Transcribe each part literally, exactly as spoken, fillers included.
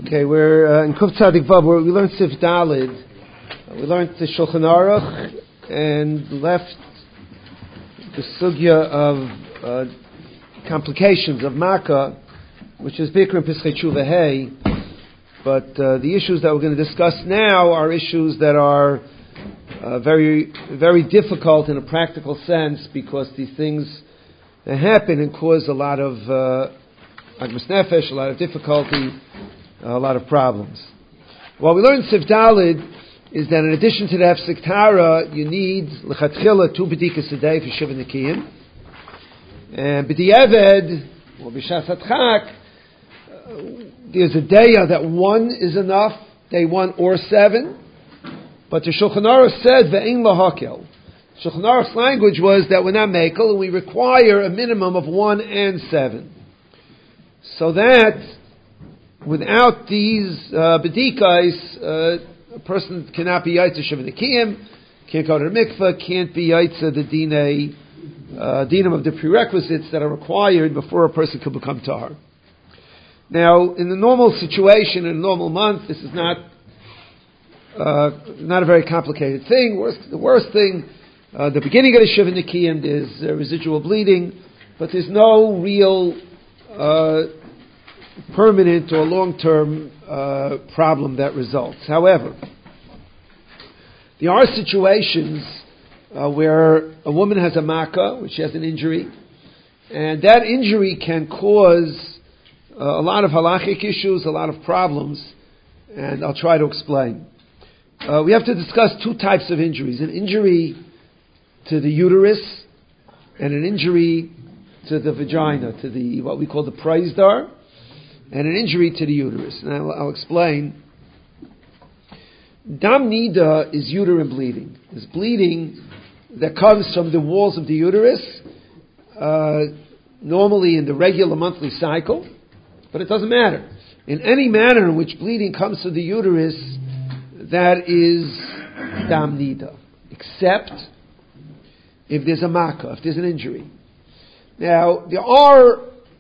Okay, we're uh, in Kuf Tzadik Vav, where we learned Sif Dalid. Uh, we learned the Shulchan Aruch and left the sugya of uh, complications of Makkah, which is Bikr and Pischei Tshuva Hey. But uh, the issues that we're going to discuss now are issues that are uh, very, very difficult in a practical sense, because these things they happen and cause a lot of agmas nefesh, a lot of difficulty, a lot of problems. What we learned in Sif Dalid is that in addition to the Hefsek Tara, you need l'chatchila two bedikas a day for Shiva Nekiyim, and b'di'eved or b'shas hatchak, there's a day that one is enough, day one or seven. But the Shulchan Aruch said ve'ein lahakel. Shulchan Aruch's language was that we're not makel, and we require a minimum of one and seven. So that without these uh, bedikais, uh, a person cannot be yaitza Shiva Nekiyim, can't go to the mikveh, can't be yaitza the dinei, uh, dinam of the prerequisites that are required before a person can become tahar. Now, in the normal situation, in a normal month, this is not uh, not a very complicated thing. Worst, the worst thing, uh, the beginning of the Shiva Nekiyim, there's uh, residual bleeding, but there's no real uh, permanent or long-term uh, problem that results. However, there are situations uh, where a woman has a makkah, which she has an injury, and that injury can cause Uh, a lot of halachic issues, a lot of problems, and I'll try to explain. Uh, we have to discuss two types of injuries: an injury to the uterus and an injury to the vagina, to the what we call the praisdar, and an injury to the uterus. And I'll, I'll explain. Dam nida is uterine bleeding. It's bleeding that comes from the walls of the uterus, uh, normally in the regular monthly cycle. But it doesn't matter. In any manner in which bleeding comes to the uterus, that is dam nida, except if there's a makkah, if there's an injury. Now, there are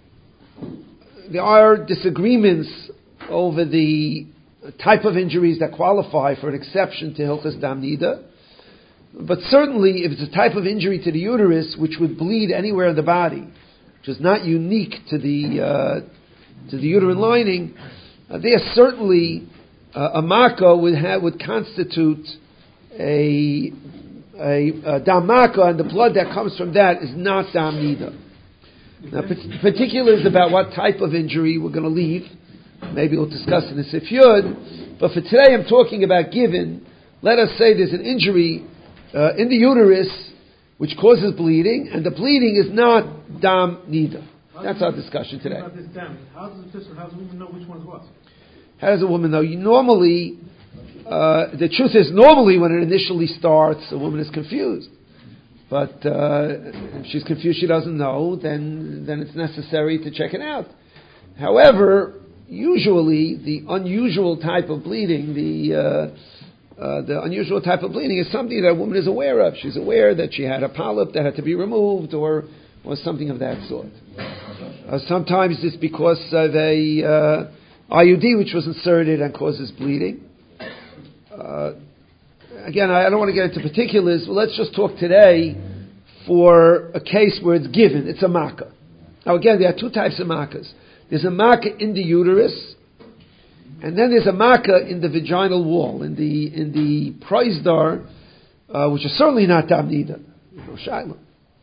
there are disagreements over the type of injuries that qualify for an exception to Hilchas dam nida. But certainly, if it's a type of injury to the uterus which would bleed anywhere in the body, which is not unique to the uh, to the uterine lining, uh, there certainly uh, a makkah would have, would constitute a, a, a dam makkah, and the blood that comes from that is not dam nida. Now, particulars about what type of injury we're going to leave, maybe we'll discuss in the Sif Yud, but for today I'm talking about given, let us say there's an injury uh, in the uterus which causes bleeding, and the bleeding is not dam nida. That's our discussion today. About this damage. How does a how does a woman know which one's what? How does a woman know? You normally, uh, the truth is, normally when it initially starts, a woman is confused. But uh, if she's confused, she doesn't know, then then it's necessary to check it out. However, usually the unusual type of bleeding, the uh, uh, the unusual type of bleeding is something that a woman is aware of. She's aware that she had a polyp that had to be removed, or or something of that sort. Uh, sometimes it's because of a uh, I U D which was inserted and causes bleeding. Uh, again, I, I don't want to get into particulars. Well, let's just talk today for a case where it's given. It's a makkah. Now, again, there are two types of makkahs. There's a makkah in the uterus, and then there's a makkah in the vaginal wall, in the in the praisdar, uh, which is certainly not dam nida. No shaila.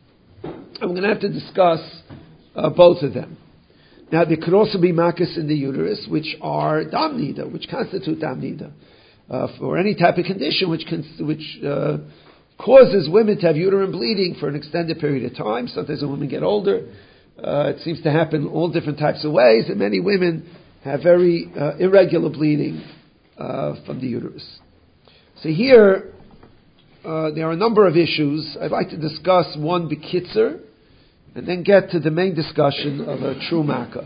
I'm going to have to discuss uh, both of them. Now, there could also be makkahs in the uterus, which are dam nida, which constitute dam nida, uh, for any type of condition which cons- which uh, causes women to have uterine bleeding for an extended period of time. Sometimes when women get older, uh, it seems to happen all different types of ways, and many women have very uh, irregular bleeding uh, from the uterus. So here, Uh, there are a number of issues. I'd like to discuss one bekitzer, and then get to the main discussion of a true makkah.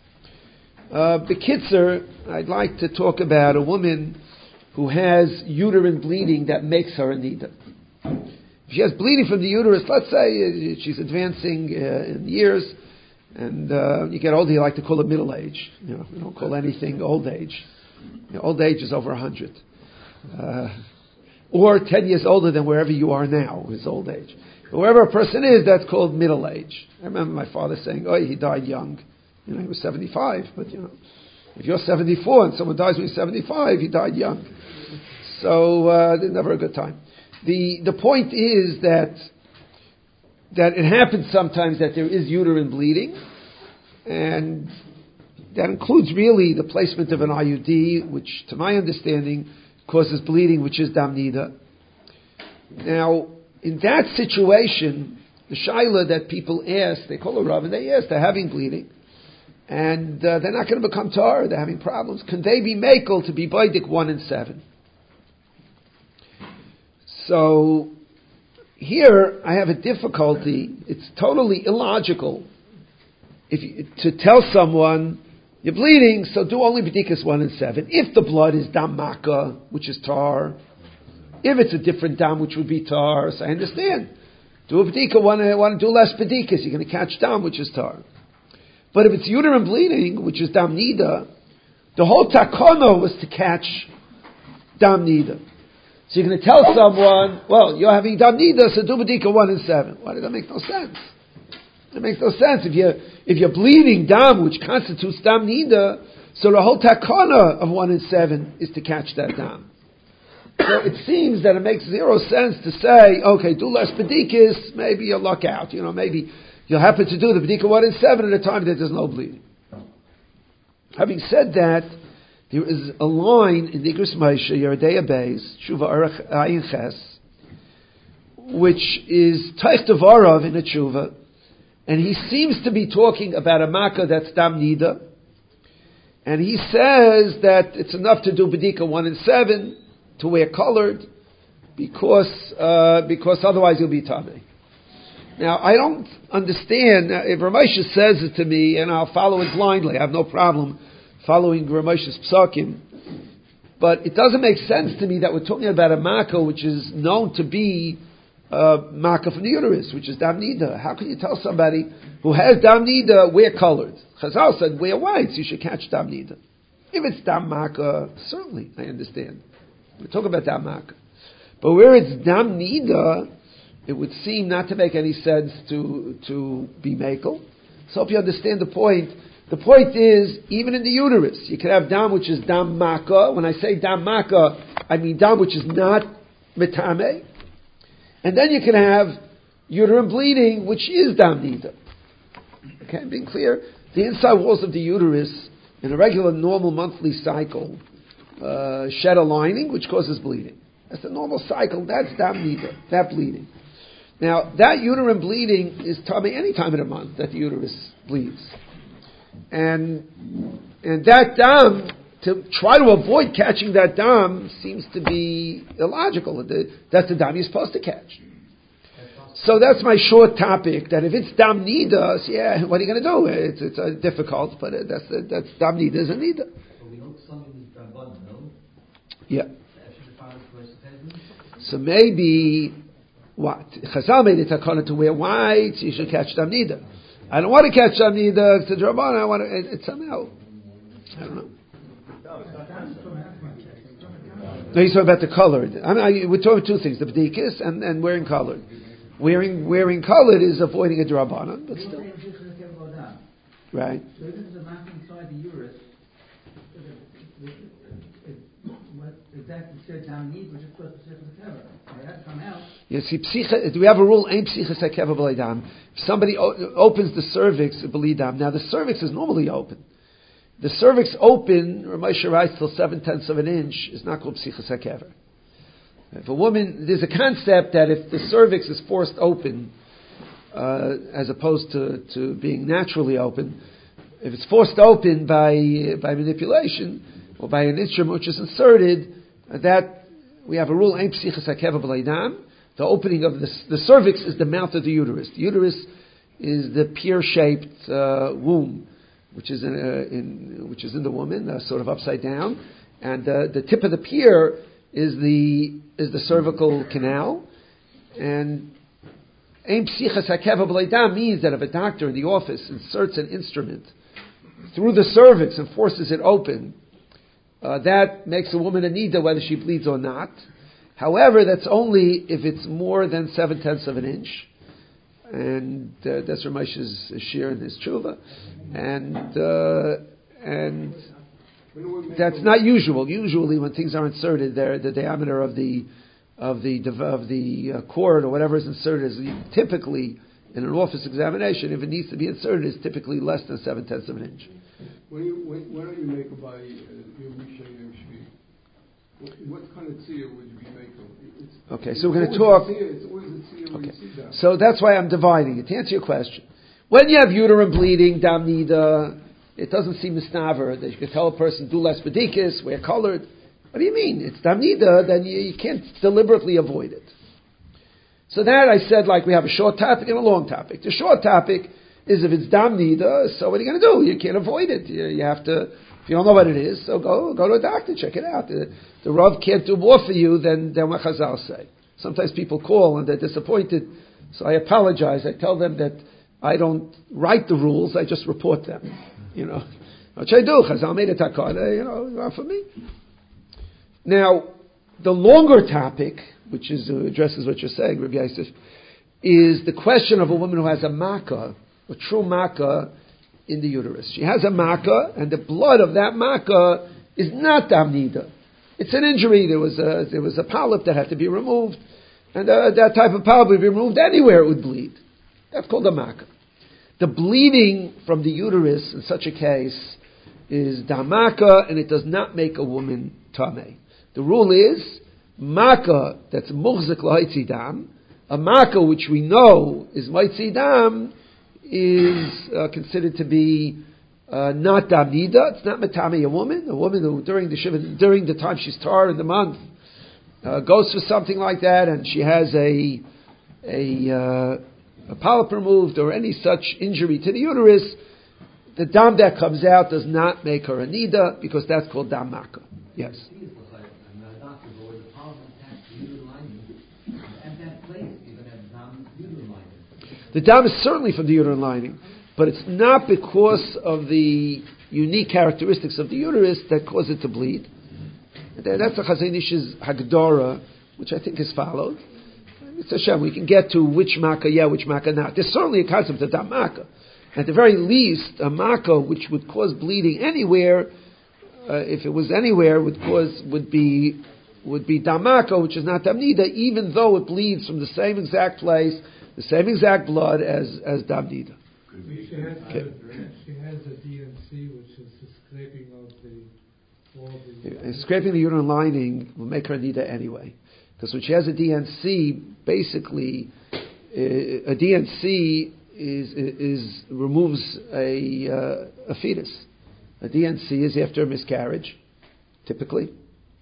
Uh, bekitzer, I'd like to talk about a woman who has uterine bleeding that makes her a nida. If she has bleeding from the uterus, let's say uh, she's advancing uh, in years, And uh, you get older, you like to call it middle age. You know, we don't call anything old age. You know, old age is over a hundred. Uh, or ten years older than wherever you are now is old age. But wherever a person is, that's called middle age. I remember my father saying, oh, he died young. You know, he was seventy-five, but you know, if you're seventy-four and someone dies when you're seventy-five, he died young. So, uh, never a good time. The, the point is that, that it happens sometimes that there is uterine bleeding, and that includes really the placement of an I U D, which to my understanding causes bleeding, which is dam nida. Now, in that situation, the shaila that people ask, they call a rav and they ask, they're having bleeding, and uh, they're not going to become tar, they're having problems. Can they be makel to be baidik one and seven? So, here I have a difficulty. It's totally illogical if you, to tell someone, you're bleeding, so do only bedikas one and seven. If the blood is dam maka, which is tar, if it's a different dam, which would be tar, so I understand. Do a bedika, one, one, do less bedikas, you're going to catch dam, which is tar. But if it's uterine bleeding, which is dam nida, the whole takana was to catch dam nida. So you're going to tell someone, well, you're having dam nida, so do bedika one and seven. Why does that make no sense? It makes no sense. If you're, if you're bleeding dam, which constitutes dam nida, so the whole takana of one and seven is to catch that dam. So it seems that it makes zero sense to say, okay, do less bedikis, maybe you'll luck out. You know, maybe you'll happen to do the bedika one and seven at a time that there's no bleeding. Having said that, there is a line in the Igros Moshe, Yeridei Beis, Shuva Arach Ayin Ches, which is Teich Devarav in a Tshuva, and he seems to be talking about a makkah that's dam nida, and he says that it's enough to do bedika one and seven to wear colored, because uh, because otherwise you'll be tamei. Now I don't understand if Ramosha says it to me, and I'll follow it blindly. I have no problem following Ramosha's psakim, but it doesn't make sense to me that we're talking about a makkah which is known to be uh, makkah from the uterus, which is dam nida. How can you tell somebody who has dam nida wear colored? Chazal said wear whites. You should catch dam nida. If it's dam makkah, certainly I understand. We're talking about dam makkah, but where it's dam nida, it would seem not to make any sense to to be makel. So if you understand the point. The point is, even in the uterus, you can have dam which is dam maka. When I say dam maka, I mean dam which is not metame. And then you can have uterine bleeding, which is dam nida. Okay, being clear, the inside walls of the uterus, in a regular normal monthly cycle, uh, shed a lining which causes bleeding. That's the normal cycle. That's dam nida, that bleeding. Now, that uterine bleeding is tummy any time of the month that the uterus bleeds. And and that dam, to try to avoid catching that dam seems to be illogical. That's the dam you're supposed to catch. So that's my short topic, that if it's dam nida, so yeah, what are you going to do? It's, it's uh, difficult, but uh, that's, uh, that's dam nida is a nida. So we know something is drabanan, no? Yeah. So maybe, what? Chazal made it takana to wear white, so you should catch dam nida. I don't want to catch dam nida, it's a drabanan, I want to, it, it's somehow, I don't know. No, he's talking about the colored. I mean, I, we're talking two things: the b'dikas and, and wearing colored. Wearing wearing colored is avoiding a drabanan, but still, right? So if there's a mark inside the uterus, what exactly said down need, which is supposed to say for the cover. It has to come out. Yes, see, do we have a rule? Ain't psichas hakeva b'leidam. If somebody o- opens the cervix, b'leidam. Now the cervix is normally open. The cervix open, Ramosha writes, till seven tenths of an inch is not called psichas hakever. If a woman, there's a concept that if the cervix is forced open, uh, as opposed to, to being naturally open, if it's forced open by by manipulation or by an instrument which is inserted, uh, that we have a rule: ein psichas hakever b'leidam. The opening of the the cervix is the mouth of the uterus. The uterus is the pear-shaped uh, womb, which is in, uh, in which is in the woman, uh, sort of upside down, and uh, the tip of the pear is the is the cervical canal, and Ein psichas hakeva b'lei dam means that if a doctor in the office inserts an instrument through the cervix and forces it open, uh, that makes a woman a nida whether she bleeds or not. However, that's only if it's more than seven tenths of an inch, and uh, that's Ramesh's share in his tshuva, and uh, and that's not usual. Usually, when things are inserted, there the diameter of the of the of the uh, cord or whatever is inserted is typically in an office examination. If it needs to be inserted, is typically less than seven tenths of an inch. When you when, when are you make by your Yom Shvi? What kind of tziyah would you be making? It's, okay, so we're going to talk. It's always a tziyah when okay, you see that. So that's why I'm dividing it. To answer your question, when you have uterine bleeding, dam nida, it doesn't seem mistaver that you can tell a person do less bedikis, wear colored. What do you mean? It's dam nida, then you, you can't deliberately avoid it. So that I said, like we have a short topic and a long topic. The short topic is if it's dam nida, so what are you going to do? You can't avoid it. You, you have to. If you don't know what it is, so go go to a doctor, check it out. The, the Rav can't do more for you than, than what Chazal say. Sometimes people call and they're disappointed, so I apologize. I tell them that I don't write the rules, I just report them. You know, what should I do? Chazal made a takana, you know, not for me. Now, the longer topic, which is uh, addresses what you're saying, Rabbi Yosef, is the question of a woman who has a makkah, a true makkah, in the uterus. She has a makkah, and the blood of that makkah is not dam nida. It's an injury. There was a there was a polyp that had to be removed, and uh, that type of polyp would be removed anywhere it would bleed. That's called a makkah. The bleeding from the uterus in such a case is dam makkah, and it does not make a woman tameh. The rule is makkah that's muchzik l'haitzi dam, a makkah which we know is maitzi dam, is uh, considered to be uh, not dam nida. It's not matami a woman. A woman who during the shiva, during the time she's tar in the month uh, goes for something like that, and she has a a, uh, a polyp removed or any such injury to the uterus, the dam that comes out does not make her a nida because that's called dam makkah. Yes. The dam is certainly from the uterine lining, but it's not because of the unique characteristics of the uterus that cause it to bleed. That's the Chazon Ish's Hagdara, which I think is followed. It's Hashem. We can get to which makkah, yeah, which makkah not. There's certainly a concept of dam makkah. At the very least, a makkah which would cause bleeding anywhere, uh, if it was anywhere, would cause would be would be dam makkah, which is not dam nida, even though it bleeds from the same exact place, the same exact blood as as dam nida. She has, okay. a, she has a D N C, which is the scraping of the all the. And scraping the uterine lining will make her nida anyway, because when she has a D N C, basically uh, a D N C is is removes a uh, a fetus. A D N C is after a miscarriage, typically.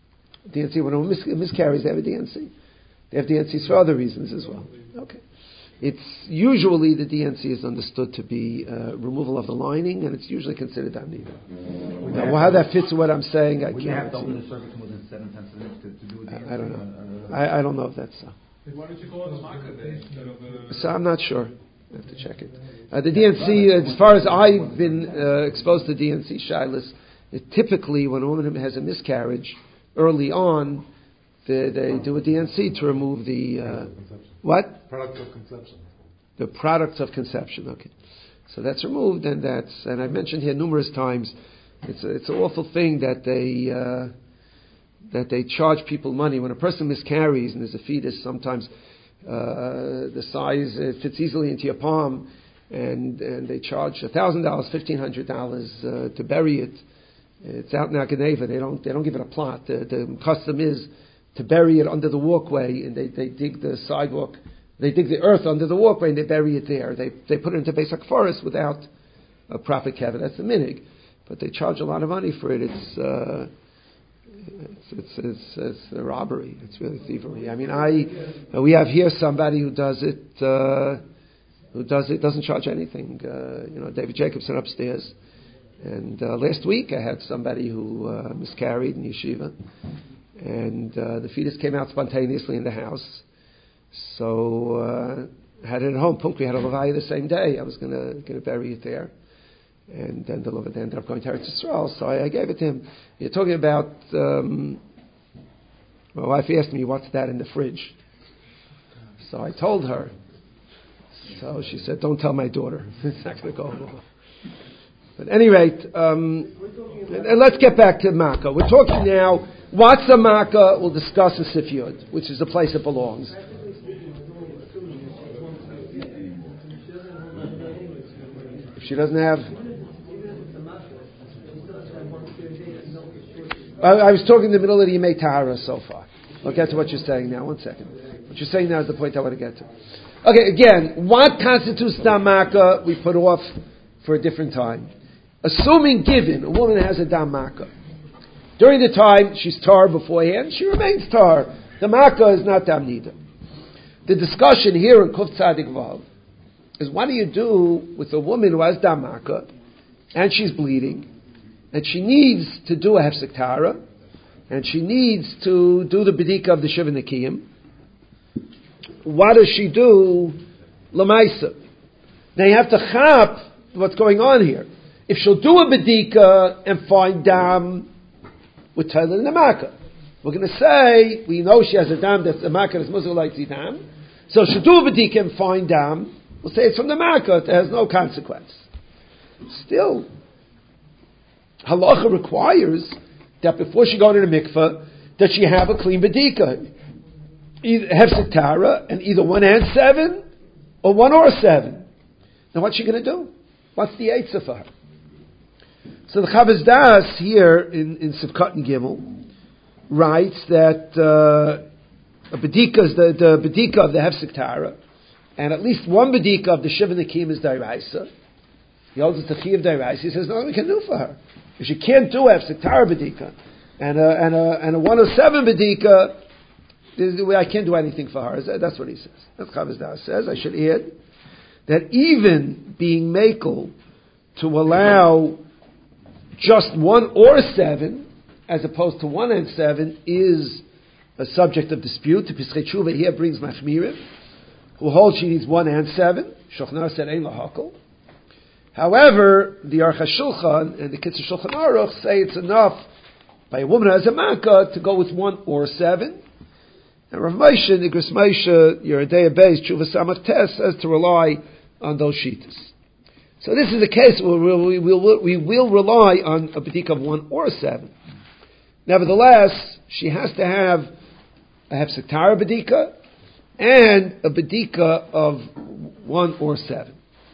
D N C, when a woman mis- miscarries, they have a D N C. They have D N Cs for other reasons as well. Okay. It's usually the D N C is understood to be uh, removal of the lining, and it's usually considered dam nida. Now, well, how that fits with what I'm saying, I Would can't. you have to open the cervix more than seven times a minute to, to do it? I, I don't know. I, I don't know if that's so. Why don't you call it a makkah then instead of a... So I'm not sure. I have to check it. Uh, the D N C, uh, as far as I've been uh, exposed to D N C shilas, it typically when a woman has a miscarriage early on, they, they do a D N C to remove the uh, what? Product of conception. The products of conception. Okay, so that's removed, and that's and I've mentioned here numerous times. It's a, it's an awful thing that they uh, that they charge people money when a person miscarries and there's a fetus. Sometimes uh, the size it fits easily into your palm, and and they charge a thousand dollars, fifteen hundred dollars uh, to bury it. It's out in Aganeva. They don't they don't give it a plot. The, the custom is to bury it under the walkway, and they, they dig the sidewalk, they dig the earth under the walkway, and they bury it there. They they put it into Besak forest without a proper kevin. That's the minig, but they charge a lot of money for it. It's uh, it's, it's it's it's a robbery. It's really thievery. I mean, I we have here somebody who does it uh, who does it doesn't charge anything. Uh, you know, David Jacobson upstairs. And uh, last week I had somebody who uh, miscarried in yeshiva, and uh, the fetus came out spontaneously in the house. So uh, I had it at home. Punk, we had a levaya the same day. I was going to going to bury it there. And then the levaya ended up going to Eretz Yisrael, so I, I gave it to him. You're talking about, um, my wife asked me, what's that in the fridge? So I told her. So she said, don't tell my daughter. It's not going to go over. But at any rate, um, and let's get back to Makkah. We're talking now, what's a Makkah? We'll discuss in Sif Yud, which is the place it belongs. If she doesn't have... I, I was talking in the middle of the Yemei Tahara so far. I'll get to what you're saying now. One second. What you're saying now is the point I want to get to. Okay, again, what constitutes Dam Makkah? We put off for a different time. Assuming given a woman has a Dam Makkah, during the time she's tar beforehand, she remains tar. The Makkah is not Dam Nida. The discussion here in Kuf Tzadik Vav is what do you do with a woman who has Dam Makkah and she's bleeding and she needs to do a Hefsek Tara and she needs to do the B'dika of the Shiva Nekiyim. What does she do? Lamaisa. Now you have to chap what's going on here. If she'll do a B'dika and find Dam, we're telling the Makkah. We're going to say, we know she has a Dam that's the Makkah that's Muslim like Dam. So she'll do a B'dika and find Dam. We'll say it's from the Makkah. It has no consequence. Still, Halacha requires that before she go to the mikveh, that she have a clean B'dika. Either Hefsek Tara, and either one and seven, or one or seven. Now what's she going to do? What's the eitzah for her? So the Chavaz Das here in, in Sivkot and Gimel writes that uh, a B'dika is the, the B'dika of the Hefsek Tara, and at least one B'dika of the Shiva Nekim is Dairaisa. He holds it's the Chi of Dairaisa. He says, no, we can do for her. If she can't do Hefsek Tara B'dika, and a, and a, and a one oh seven B'dika, I can't do anything for her. That's what he says. That's Chavaz Das says. I should add that even being makel to allow just one or seven, as opposed to one and seven, is a subject of dispute. The Pischei Tshuva here brings Machmirim, who holds she needs one and seven. Shochnar said Ein Lahakol. However, the Aruch HaShulchan and the Kitzur Shulchan Aruch say it's enough by a woman who has a makkah to go with one or seven. And Rav Moshe, Nigras Moshe, Yeridei Beis, Tshuva Samach Tes, says to rely on those shittas. So this is a case where we will, we will rely on a B'dika of one or seven. Nevertheless, she has to have a Hefsek Tara B'dika and a B'dika of one or seven.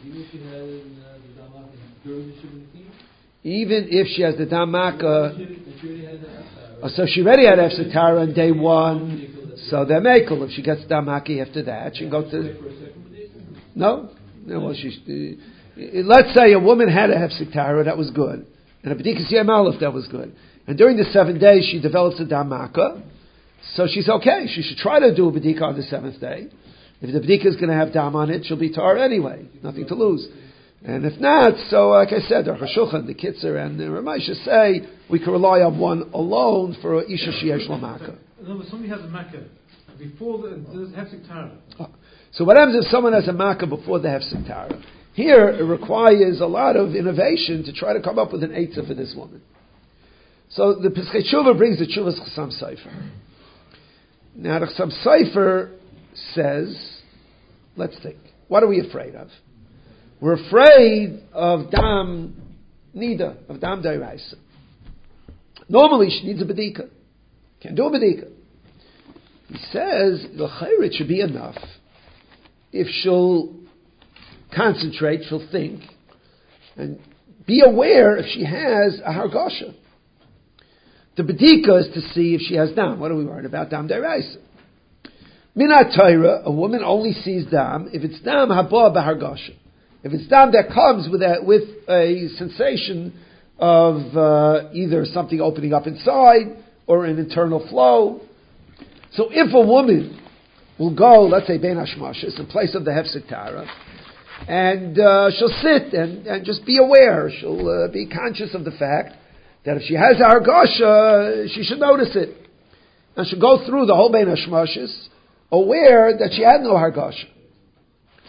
Even if she has the Dam Makkah, oh, so she already had Hefsek Tara on day one. So they're makel. If she gets damaki after that, she can go to... No? No, well, she... Uh, let's say a woman had a hefsek tara, that was good. And a b'dikas yom aleph, that was good. And during the seven days, she develops a damaka. So she's okay. She should try to do a b'dika on the seventh day. If the b'dika is going to have dam on it, she'll be tar anyway. Nothing to lose. And if not, so like I said, the Chashulchan, the Kitzur, and the Ramesha say we can rely on one alone for a isha sheyesh lamaka. No, but somebody has a makkah before the, the Hefsek Tara. Oh. So what happens if someone has a makkah before the Hefsek Tara? Here it requires a lot of innovation to try to come up with an eitzah for this woman. So the Pischei Tshuva brings the Tshuvas Chassam Sofer. Now the Chassam Sofer says, let's think, what are we afraid of? We're afraid of Dam Nida, of Dam Dairaisa. Normally she needs a B'dika. Can't do a B'dika. He says, the Chayrit should be enough if she'll concentrate, she'll think, and be aware if she has a Hargasha. The B'dika is to see if she has Dam. What are we worried about? Dam Dairaisa. Minat Torah, a woman only sees Dam if it's Dam Haba B'Hargasha. If it's Dam that comes with a, with a sensation of uh, either something opening up inside or an internal flow. So if a woman will go, let's say Ben Hashmashis, in place of the Hefsek Tara, and uh, she'll sit and, and just be aware, she'll uh, be conscious of the fact that if she has a Hargasha, she should notice it. And she'll go through the whole Ben Hashmashis, aware that she had no Hargasha.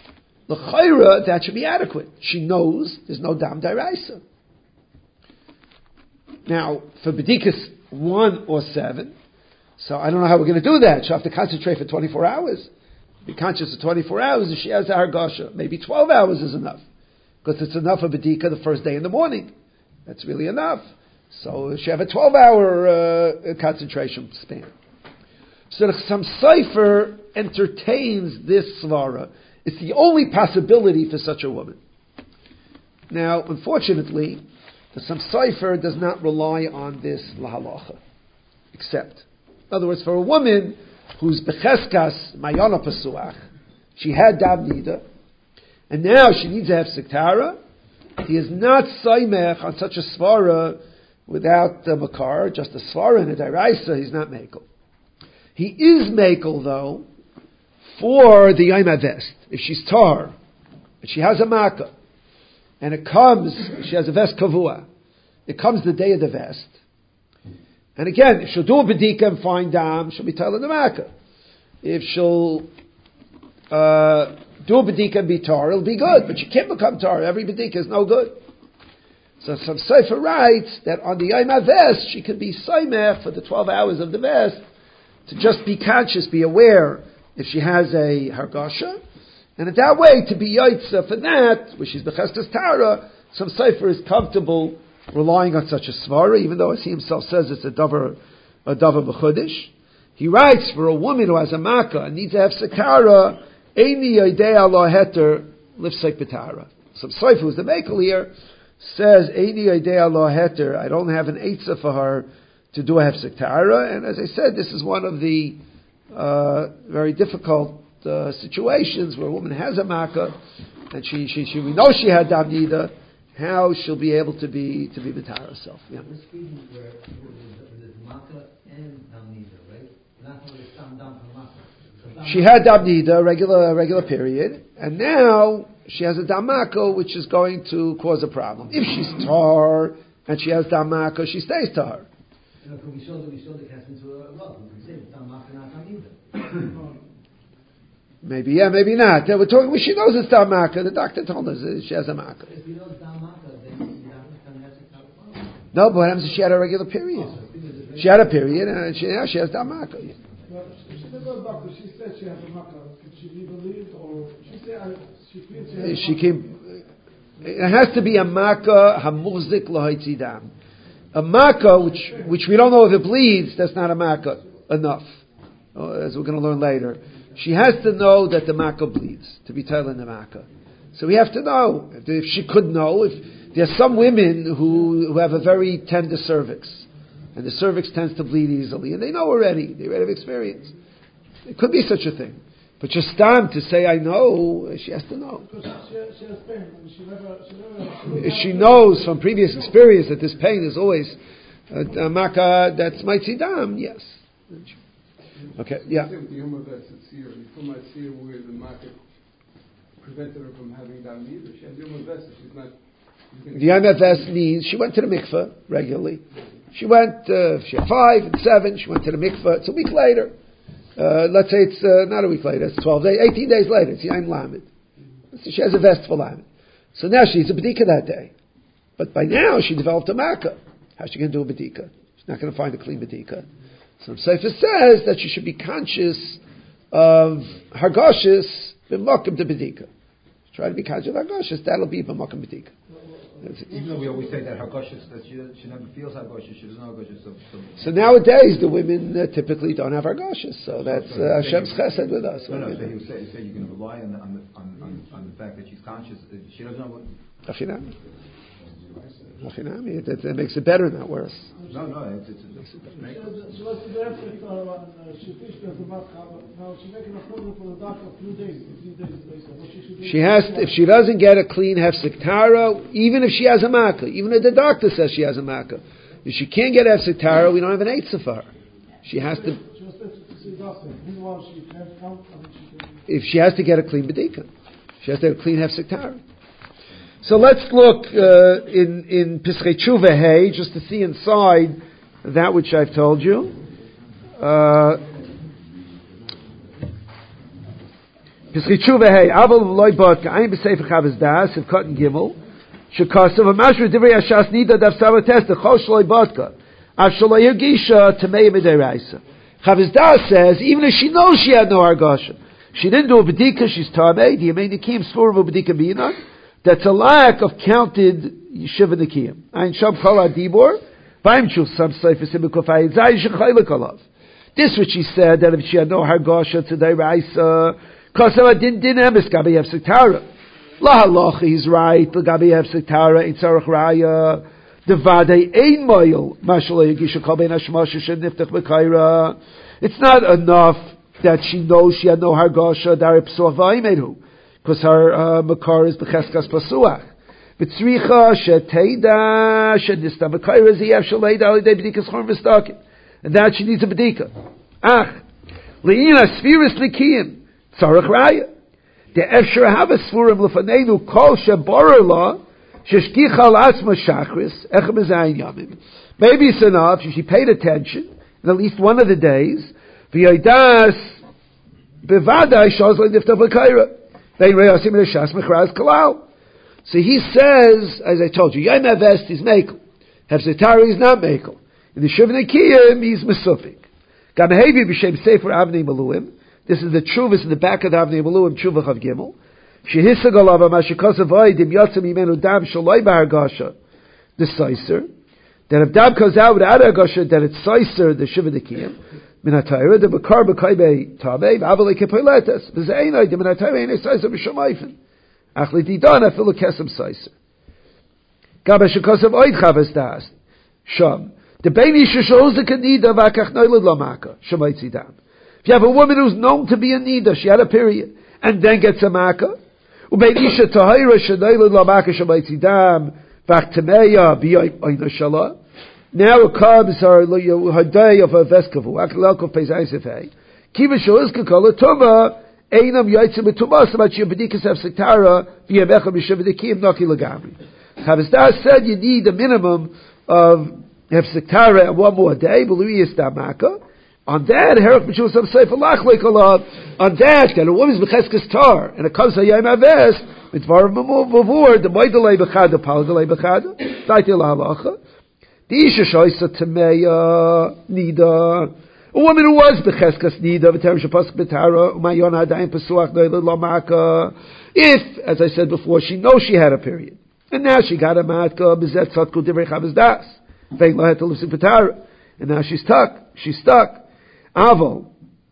l'chayra, that should be adequate. She knows there's no dam d'oraisa. Now, for bedikas one or seven, so I don't know how we're going to do that. She'll have to concentrate for twenty-four hours. Be conscious of twenty-four hours if she has a hargasha. Maybe twelve hours is enough. Because it's enough for bedika the first day in the morning. That's really enough. So she have a twelve-hour uh, concentration span. So the Chassam Sofer entertains this svara. It's the only possibility for such a woman. Now, unfortunately, the Chassam Sofer does not rely on this lahalacha. Except, in other words, for a woman who's becheskas mayana pasuach, she had dam nida, and now she needs to have siktara. He is not saimech on such a svara without the makar, just a svara and a daraisa. He's not mekel. He is mekel though for the yom vest. If she's tar and she has a makkah, and it comes, she has a vest kavua. It comes the day of the vest. And again, if she'll do a bedika and find dam, she'll be telling the makkah. If she'll uh, do a bedika and be tar, it'll be good. But she can't become tar. Every bedika is no good. So some Sefer writes that on the Yom HaVest, she could be saimech for the twelve hours of the vest to just be conscious, be aware if she has a hargasha. And in that way, to be yaitza for that, which is becheskas tara, some Sefer is comfortable relying on such a svara, even though as he himself says it's a davar, a davar b'chudish. He writes, for a woman who has a makkah and needs to have sekara, eini yodei Allah heter lifsek b'tara. Some Sefer, who's the makel here, says, eini yodei Allah heter, I don't have an eitzah for her to do a hefsek tara. And as I said, this is one of the uh, very difficult uh, situations where a woman has a makkah and she, she, she, we know she had dam nida. How she'll be able to be to be b'tara herself? Yeah. We're speaking where there's makkah and dam nida, right? Not only dam dam makkah. She had dam nida, regular regular period, and now she has a dam makkah, which is going to cause a problem. If she's tar and she has dam makkah, she stays tar. You know, we saw that we saw the cast into a rug. We can say dam makkah, not dam nida. Maybe yeah, maybe not. We're talking. She knows it's dam makkah. The doctor told us she has a makkah. If you know it's dam makkah, then you have to have a No, but what happens if she had a regular period? She had a period, and she, now she has dam makkah. Yeah. Well, she didn't go to the doctor. She said she has a makkah. Can she be believed, or she said I, she feels she has She a can. It has to be a makkah hamurzik lahaitzi dam. A makkah which which we don't know if it bleeds. That's not a makkah enough, as we're going to learn later. She has to know that the makkah bleeds to be telling the makkah. So we have to know. If she could know, if there are some women who, who have a very tender cervix, and the cervix tends to bleed easily, and they know already, they already have experience. It could be such a thing. But just time to say I know, she has to know. Because she, she has pain. She never, she never, If she knows from previous experience that this pain is always a, a makkah that's mighty dam, yes. Okay, yeah. The Yom HaVest at Seir, you come at Seir where the market prevented her from having dam nida. She has Yom HaVest, she's not. The Yom HaVest means she went to the mikveh regularly. She went, uh, she had five and seven, she went to the mikveh. It's a week later. Uh, let's say it's uh, not a week later, it's twelve days, eighteen days later, it's Yom Lamed. So she has a vest for Lamed. So now she's a bedika that day. But by now she developed a makkah. How's she going to do a bedika? She's not going to find a clean bedika. So Sefer says that she should be conscious of hargashis b'makom to bedika. Try to be conscious of hargashis. That'll be b'makom bedika. Even though we always say that hargashis, that she, she never feels hargashis, she doesn't know hargashis. So, so. so nowadays the women uh, typically don't have hargashis. So that's uh, Hashem's chesed with us. No, no. So you say, say you're going to rely on the, on, the, on, on, on the fact that she's conscious. She doesn't know what. Achinami. Achinami. That, that makes it better, not worse. No, no. It's, it's, it's, it's She was to the effort, uh, she fished as a makkah. Now she's making a appointment for the doctor a few days, a few days later. What she should do? She has, to, if she doesn't get a clean hefsek tara, even if she has a makkah, even if the doctor says she has a makkah, if she can't get hefsek tara, we don't have an eitzah for her. She has to. She was supposed to see the doctor. Meanwhile, she can't count. I mean, she can. If she has to get a clean bedika, she has to have a clean hefsek tara. So let's look uh, in in Pischei Tshuva Hey, just to see inside that which I've told you. Uh, Pischichuva hey, Aval loy bodka, Ayin b'sefer Chavos Das, if cotton gimel, shekasav amashru divrei hashas nida dav savates the chol shloi bodka, av shaloi yergisha tamei midiraisa. Chavos Das says even if she knows she had no hargasha, she didn't do a bedika, she's tamei. The Yemei Nikim sfur of a bedika bina. That's a lack of counted yeshiva nikim. Ayin sham kol adibor, v'ayim chul sam seifes imikofay zay shechaylik alav. This which she said that if she had no hargasha today raisa, kasav din din emes gabi hefsek tara. La halacha, he's right. Gabi hefsek tara in tzarach raya. Devadei ein moil mashal yegisha kol ben hashmasha sheniftach b'kaira. It's not enough that she knows she had no hargasha dar psuach v'aymedu, because her uh, makar is b'cheskas pasuach. B'tzricha sheteida shenista b'kaira ziyav shaleida alidei b'dikas chorm v'stakim, and that she needs a b'dika. Ach le'ina sfiris nikiyim tzarach raya. The efshar hava sfurim lefaneinu kol shebarer la sheshkicha l'asma shachris echem ezayin yamim. Maybe it's enough if she paid attention in at least one of the days. V'yodas bevadai shazla nifta b'kaira. Vein reyasim l'shas mechraz kalal. So he says, as I told you, Yom Havest is mekel, Hefzetari is not mekel. In the Shiva Nekiyim, he's mesufik. Gamehevi b'shem sefer Avnei Maluim. This is the Chuvas in the back of the Avnei Maluim, Chuvah Chav Gimel. Shehissag alav mashikosav oidim yotzim imenu dam shaloi b'hargasha, the Seiser. That if dam comes out without hargasha, that it's Seiser, the Shiva Nekiyim. Min ha'tayra, the bakar b'kaibei tabei, v'avalei kepoiletes. V'zein oidim min ha'tayra, ein Seiser b'shamayfen. Achli didana filu kesem Seiser. Gabe shikosav oid Chavos Das. Sham. The Beini Shishos the Kanida Vakach Noilad Lamaka, Shemaitzi Dam. If you have a woman who's known to be a Nida, she had a period, and then gets a Maka, Ubeidisha Tahira Shanoilad Lamaka Shemaitzi Dam, Vaktameya B'yoy Oyna Shala. Now it comes our Haday of a Veskavu, Akalakov Pezaisefei. Kiva Shoiska Kola Tuma, Einam Yaitzim Tumas, about your Bedikas have Sektara, V'yamecha Mishavadikim Naki Lagami. Chavos Das said you need a minimum of Hefsektara and one more day, Beluyis Damaka. On that, Herach B'Shul Sam Seif Alach Leikolav. On that, that a woman's B'cheskes Tar, and it comes to Yom Havest, Mitzvah Mavur, the Moidelei B'chada, Paldelei B'chada, Daiti L'Halacha. The Isha Shoysa Tameya, Nida. A woman who was B'cheskes Nida, V'terem Shapask B'tara, Umayon Hadayim Pesuach Noilad Lamaka. If, as I said before, she knows she had a period, and now she got a Matka, B'zet Tzatku Divrei Chavos Das. And now she's stuck. She's stuck. Avo.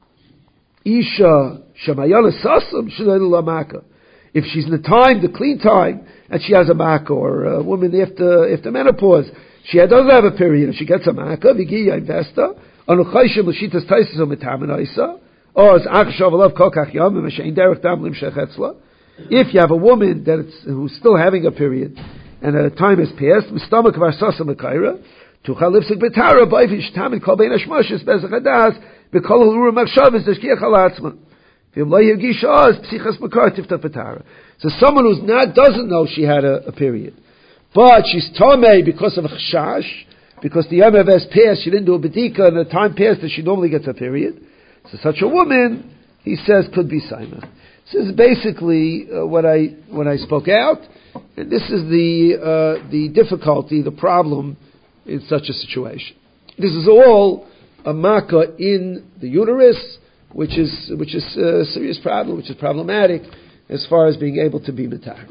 Isha Shamayala Sasam Shadayla Maka. If she's in the time, the clean time, and she has a Maka, or a woman after after menopause, she doesn't have a period, and she gets a Maka, Vigiya Investa, Anuchayshim Lashitas Taisis Mitamanisa, or as Akshavalav Kokach Yam, Mashain Derek Damlim Shechetzla. If you have a woman that it's, who's still having a period, and a time has passed, Mistamach Varsasa Makaira, Tuchal Lipsik Betara, Baifish Tamin Kol Bein Hashmashis, Bezach Hadas, Bekol Hurur Machshavas, Deshkiach Halatzman. Vim Lo Yegish Oz, Psichas Makar Tifta Betara. So someone who's not, doesn't know she had a, a period, but she's Tomei because of a Chashash, because the Yom Havest passed, she didn't do a Bedika, and the time passed that she normally gets a period. So such a woman, he says, could be Saima. This is basically uh, what I, what I spoke out. And this is the uh, the difficulty, the problem in such a situation. This is all a makkah in the uterus, which is which is a serious problem, which is problematic as far as being able to be matar.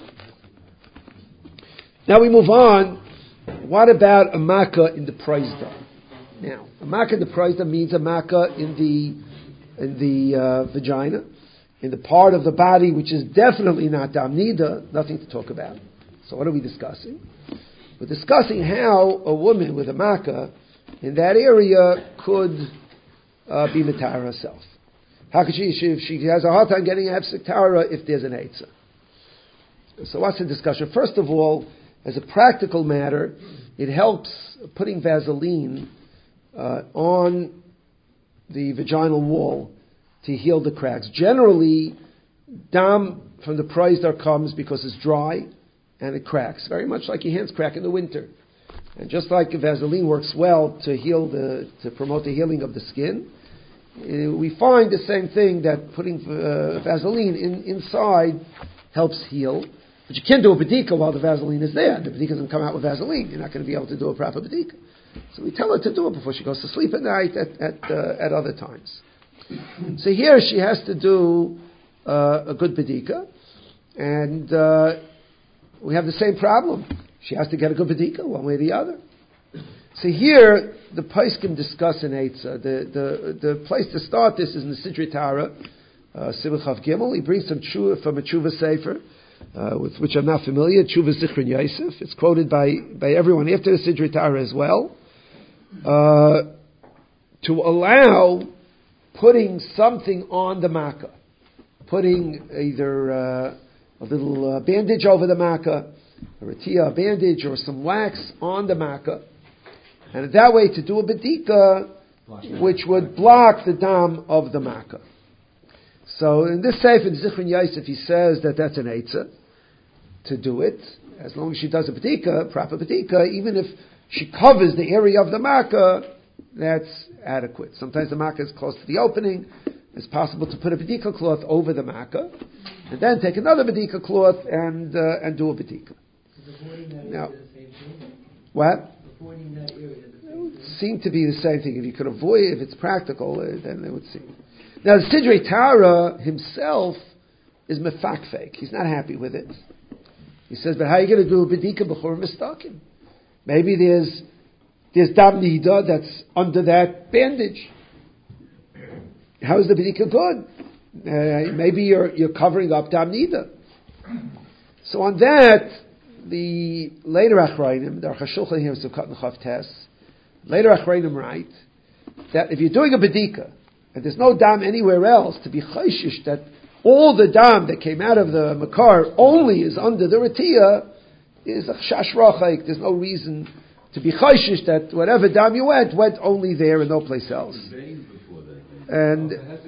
Now we move on. What about a makkah in the praizda? Now, a makkah in the praizda means a makkah in the in the uh, vagina, in the part of the body which is definitely not dam nida, nothing to talk about. So what are we discussing? We're discussing how a woman with a makkah in that area could uh, be matar herself. How could she, she, if she has a hard time getting a hefsek tara if there's an eitzah? So what's the discussion? First of all, as a practical matter, it helps putting Vaseline uh, on the vaginal wall to heal the cracks. Generally, dam from the praizda comes because it's dry and it cracks, very much like your hands crack in the winter. And just like Vaseline works well to heal the, to promote the healing of the skin, uh, we find the same thing, that putting uh, Vaseline in, inside helps heal. But you can't do a bedika while the Vaseline is there. The bedika doesn't come out with Vaseline. You're not going to be able to do a proper bedika. So we tell her to do it before she goes to sleep at night, at at, uh, at other times. So here she has to do uh, a good bedika, and uh, we have the same problem. She has to get a good bedika one way or the other. So here the Paiskim discuss in Eitzah. The, the the place to start this is in the Sidrei Tara, uh, Simcha Chav Gimel. He brings some tshuva from a tshuva sefer, uh, with which I'm not familiar. Tshuva Zichron Yosef. It's quoted by by everyone after the Sidrei Tara as well. Uh, to allow putting something on the makkah, putting either uh, a little uh, bandage over the makkah, a ratia, a bandage, or some wax on the makkah, and that way to do a bedika, which would block the dam of the makkah. So in this sefer, in Zichron Yosef, he says that that's an eitzah to do it, as long as she does a bedika, proper bedika, even if she covers the area of the makkah, that's adequate. Sometimes the makkah is close to the opening. It's possible to put a bedika cloth over the makkah, and then take another bedika cloth and uh, and do a bedika. Now, what? It would seem to be the same thing. If you could avoid, if it's practical, uh, then it would seem. Now, the Sidrei Tara himself is mefakfek. He's not happy with it. He says, but how are you going to do a bedika b'chor mistakim? Maybe there's there's dam nida that's under that bandage. How is the bedika good? Uh, maybe you're you're covering up dam nida. So on that, the later Achrayim, the Aruch HaShulchan here is Sivkat Nechav Tes. Later Achrayim write that if you're doing a bedika and there's no dam anywhere else, to be chayshish that all the dam that came out of the makar only is under the ratiyah, is a chash rachaik. There's no reason to be chayshish that whatever dam you went, went only there and no place else. And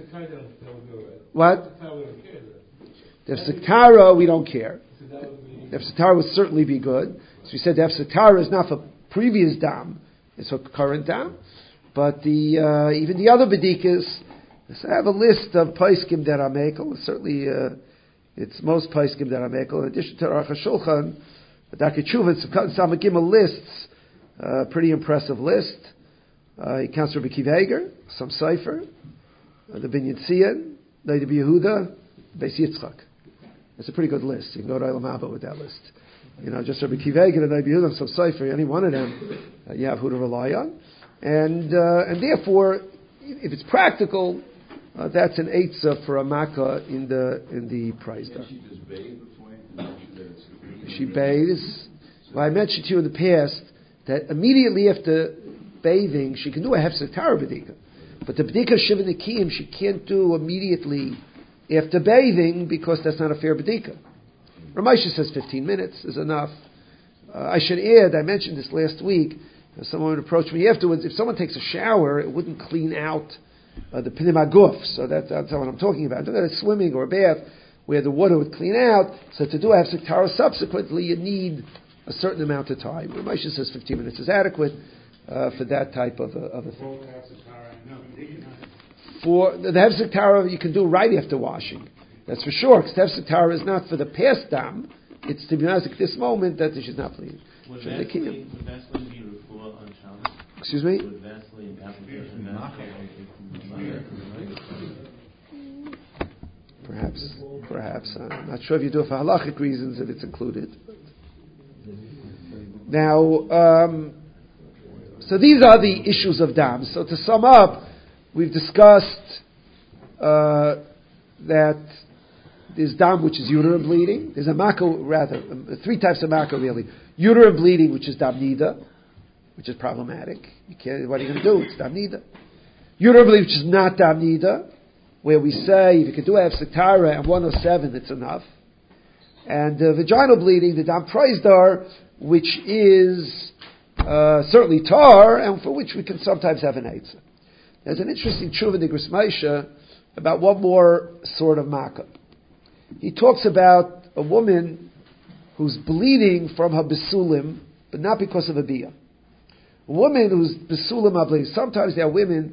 what? The Hafsatara, we don't care. The Hafsatara would certainly be good. So we said the Hafsatara is not for previous dam, it's for current dam. But the uh, even the other bedikas, so I have a list of paiskim that are mekel. Certainly, uh, it's most paiskim that are mekel. In addition to Aruch HaShulchan, Darkei Tshuva and Samach Gimel lists, a uh, pretty impressive list. Uh, he counts Rabbi Akiva Eiger, some Sefer, uh, the Binyan Tzion, the Yehuda, Beis Yitzchak. It's a pretty good list. You can go to Olam Haba with that list. You know, just Rabbi Akiva Eiger and Rabbi Yehuda, some Sefer, any one of them, uh, you have who to rely on. And uh, and therefore, if it's practical, uh, that's an eitzah for a makkah in the in the prize. Can she just bathe before? She bathes. Well, I mentioned to you in the past that immediately after bathing, she can do a hefsatara bedika. But the bedika shiva nekiyim she can't do immediately after bathing because that's not a fair bedika. Ramesha says fifteen minutes is enough. Uh, I should add, I mentioned this last week, someone would approach me afterwards, if someone takes a shower, it wouldn't clean out uh, the pinim haguf. So that, that's what I'm talking about. Whether it's swimming or a bath, where the water would clean out, so to do a hefsatara subsequently, you need a certain amount of time. Ramesha says fifteen minutes is adequate uh, for that type of a, of a thing. For the hefsatara, you can do right after washing. That's for sure, because the hefsatara is not for the past dam. It's to be honest at this moment that she's not clean. Would Vaseline, would Vaseline be refuah on Shabbos? Excuse me? Would Vaseline application Perhaps, perhaps. I'm not sure if you do it for halachic reasons if it's included. Now, um, so these are the issues of dam. So to sum up, we've discussed uh, that there's dam, which is uterine bleeding. There's a mako, rather, um, three types of mako, really. Uterine bleeding, which is dam nida, which is problematic. You can't, what are you going to do? It's dam nida. Uterine bleeding, which is not dam nida, where we say, if you can do hefsatara and one oh seven, it's enough. And uh, vaginal bleeding, the dam praisdar, which is uh, certainly tar, and for which we can sometimes have an eitzah. There's an interesting tshuva nigras Maisha about one more sort of maka. He talks about a woman who's bleeding from her besulim, but not because of a bia. A woman who's besulim are bleeding. Sometimes there are women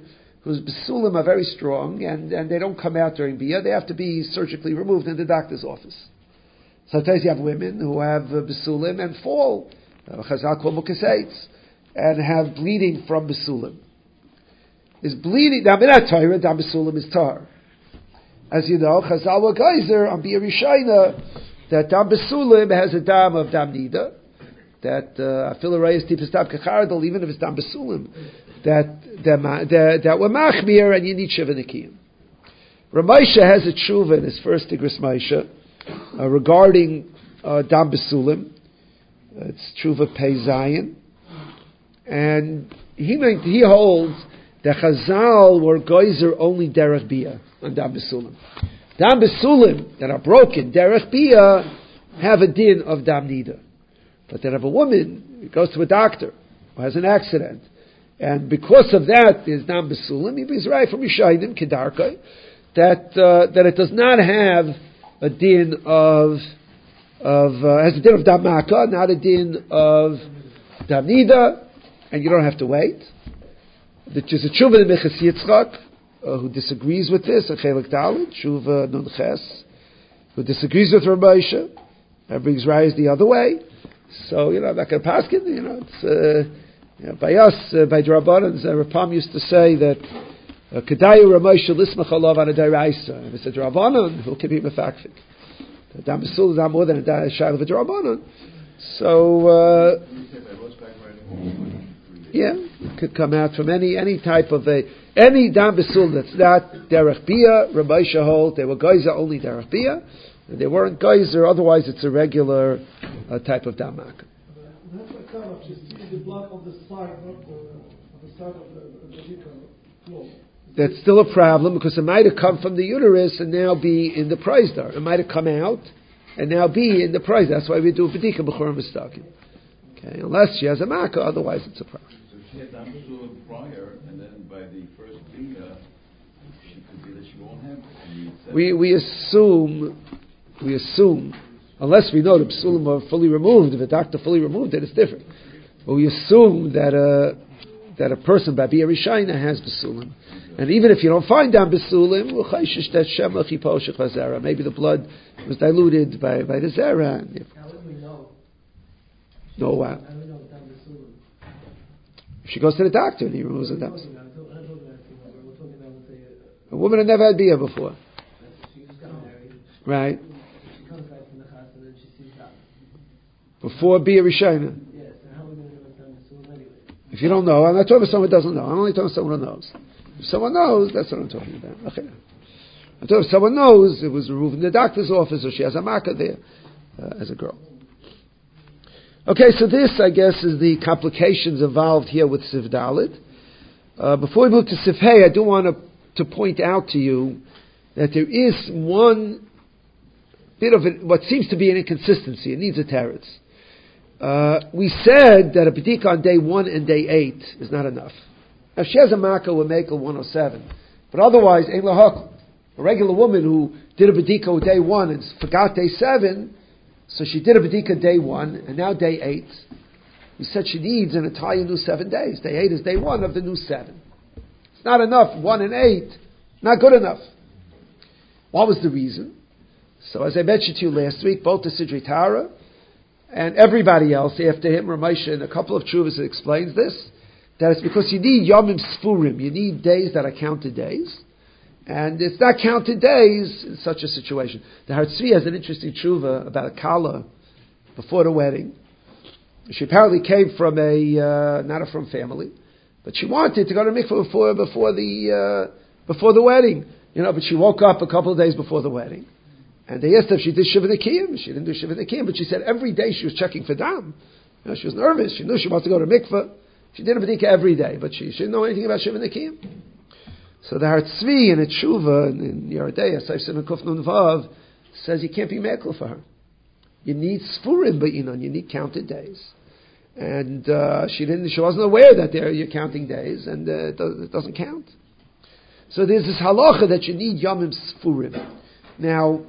whose basulim are very strong, and, and they don't come out during bia. They have to be surgically removed in the doctor's office. Sometimes you have women who have uh, basulim and fall, uh, chazal kol mukaseitz, and have bleeding from basulim. Is bleeding, now minat Torah, dam basulim is tar. As you know, chazal wa geyser on bia rishayna, that dam basulim has a dam of dam nida, that afil arayis tipestab kachardal, even if it's dam basulim, that that that we're machmir and you need shiva nikiyim. Ramesha has a tshuva in his first Tigris Maisha uh, regarding uh, dam basulim. Uh, it's tshuva pei zayin, and he he holds that Chazal were geyser only derech bia on dam basulim. Dam basulim that are broken derech bia have a din of dam nida. But that if a woman who goes to a doctor or has an accident, and because of that is dam basulim, he is right from Yishayim kedarkai, that uh, that it does not have a din of of uh, has a din of dam maka, not a din of dam nida, and you don't have to wait. There's a tshuva in Meches Yitzchak uh, who disagrees with this, a chelik dalid tshuva nun ches, who disagrees with Ramesha and brings rayas the other way. So, you know, I'm not going to pass it, you know, it's, uh, you know, by us, uh, by Drabanans, uh, Rapam used to say that, Kedayu Ramesha lismach alav an a daraisa. If it's a Drabanan, who can be mefakfik? Dam Besul is not more than a shayla of a Drabanan. So, uh, yeah, it could come out from any, any type of a, any Dam Besul that's not derech bia, Ramesha hold, they were geyser only derech bia. They weren't geyser, otherwise it's a regular uh, type of damak. That's a kind of, she's seeing the blood on the side, not the, on the side of the, the floor. That's still a problem because it might have come from the uterus and now be in the praisdar. It might have come out and now be in the praisdar. That's why we do bedika b'chorim v'stakim. Okay, unless she has a makkah, otherwise it's a problem. So she had damsul prior, and then by the first bia, she could be that she won't have it. We we assume. We assume, unless we know the psulim are fully removed, if a doctor fully removed it, it's different. But we assume that a that a person by bia rishayna has psulim, and even if you don't find down psulim, maybe the blood was diluted by, by the zera. How would we know? No, what? How would we know down basulim? If she goes to the doctor and he removes the dams. A woman had never had bia before, right? Before bia rishayna. Yes, and how are we going to know it's done basulim anyway? If you don't know, I'm not talking about someone who doesn't know. I'm only talking about someone who knows. If someone knows, that's what I'm talking about. Okay. I'm talking about someone knows it was removed in the doctor's office, or she has a makkah there uh, as a girl. Okay, so this, I guess, is the complications involved here with Siv Dalet. Uh, before we move to Siv Hey, I do want to, to point out to you that there is one bit of it, what seems to be an inconsistency. It needs a teretz. Uh, we said that a bedika on day one and day eight is not enough. Now, if she has a makkah, we'll make her one oh seven. But otherwise, ein lahakl. A regular woman who did a bedika day one and forgot day seven, so she did a bedika day one and now day eight, we said she needs an entire new seven days. Day eight is day one of the new seven. It's not enough. One and eight, not good enough. What was the reason? So as I mentioned to you last week, both the Sidrei Tara and everybody else after him, Ramesha, in a couple of chuvas explains this, that it's because you need yomim sfurim, you need days that are counted days, and it's not counted days in such a situation. The Har Tzvi has an interesting chuva about a kala before the wedding. She apparently came from a, uh, not a from family, but she wanted to go to mikveh before, before the, uh, before the wedding, you know, but she woke up a couple of days before the wedding. And they asked her if she did Shiva Nekiyim. She didn't do Shiva Nekiyim, but she said every day she was checking for dam. You know, she was nervous. She knew she wanted to go to mikveh. She did a bedika every day, but she, she didn't know anything about Shiva Nekiyim. So the Har Tzvi in a tshuva in Yeridea, Saif Simon Kuf Nun Vav, says you can't be mekel for her. You need sfurim, but you know, you need counted days. And uh, she didn't. She wasn't aware that there you're counting days, and uh, it, does, it doesn't count. So there's this halacha that you need yomim sfurim. Now,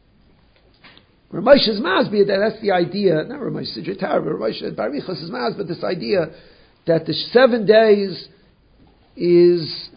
Ramesha's Masbi, that's the idea, not Ramesh Sidrei Tara, but Ramesh Barichas is Mas, but this idea that the seven days is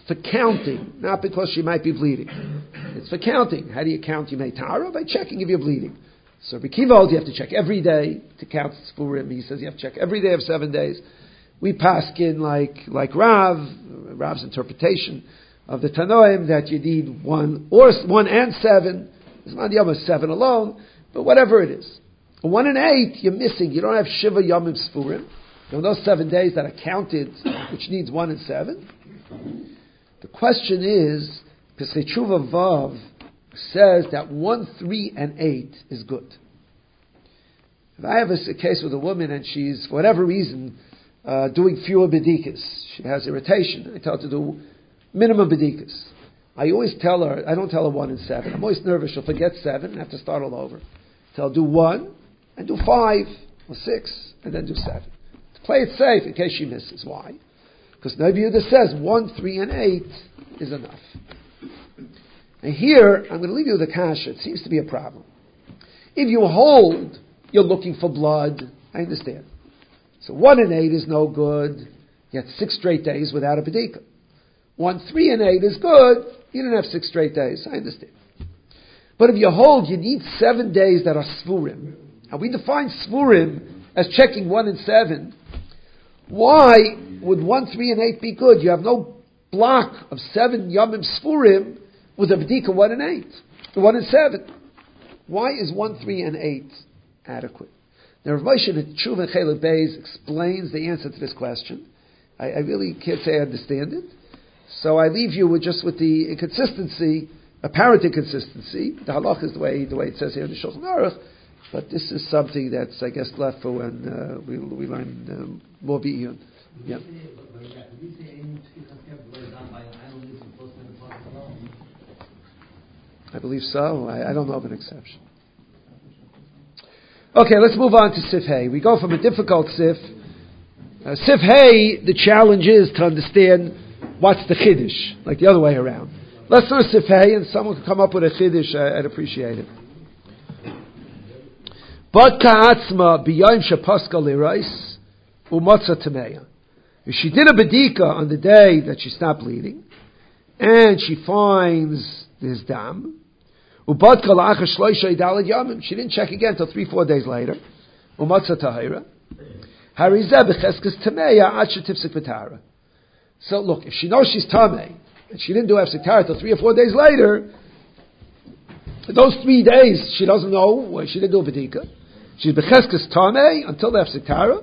for counting, not because she might be bleeding. It's for counting. How do you count Yemei Tara? By checking if you're bleeding. So Rabbi Kiva holds you have to check every day to count Spurim. He says you have to check every day of seven days. We paskin like like Rav, Rav's interpretation of the Tanoim that you need one or one and seven. It's not Yom seven alone, but whatever it is. One and eight, you're missing. You don't have Shiva Yomim Spurim. There are those seven days that are counted, which needs one and seven. The question is, Pesachei Tshuva Vav says that one, three, and eight is good. If I have a, a case with a woman and she's, for whatever reason, uh, doing fewer bedikas, she has irritation, I tell her to do minimum bedikas. I always tell her, I don't tell her one and seven. I'm always nervous she'll forget seven and have to start all over. Tell her do one, and do five, or six, and then do seven. To play it safe in case she misses. Why? Because Nabi Yehuda says one, three, and eight is enough. And here, I'm going to leave you with a kasha. It seems to be a problem. If you hold, you're looking for blood, I understand. So one and eight is no good. You had six straight days without a bedika. One, three, and eight is good. You didn't have six straight days, I understand. But if you hold, you need seven days that are svurim. And we define svurim as checking one and seven. Why would one, three, and eight be good? You have no block of seven yomim svurim with a bedika one and eight, one and seven. Why is one, three, and eight adequate? Now, Rav Moshe Tshuva Chelek Beis explains the answer to this question. I, I really can't say I understand it, so I leave you with just with the inconsistency, apparent inconsistency. The halach is the way the way it says here in the Shulchan Aruch, but this is something that's I guess left for when uh, we we learn um, more biyun. Yeah. I believe so. I, I don't know of an exception. Okay, let's move on to Sif Hey. We go from a difficult Sif. Uh, Sif Hey, the challenge is to understand what's the Chiddush, like the other way around. Let's learn Sif Hey, and someone can come up with a Chiddush. I, I'd appreciate it. But ka'atzma b'yayim shepaska lirais u'matza tameya. If she did a bedika on the day that she stopped bleeding, and she finds this dam, she didn't check again until three, four days later. So look, if she knows she's tamei and she didn't do hefsek tahara until three or four days later, those three days she doesn't know, she didn't do a bedika. She's becheskes tamei until the hefsek tahara.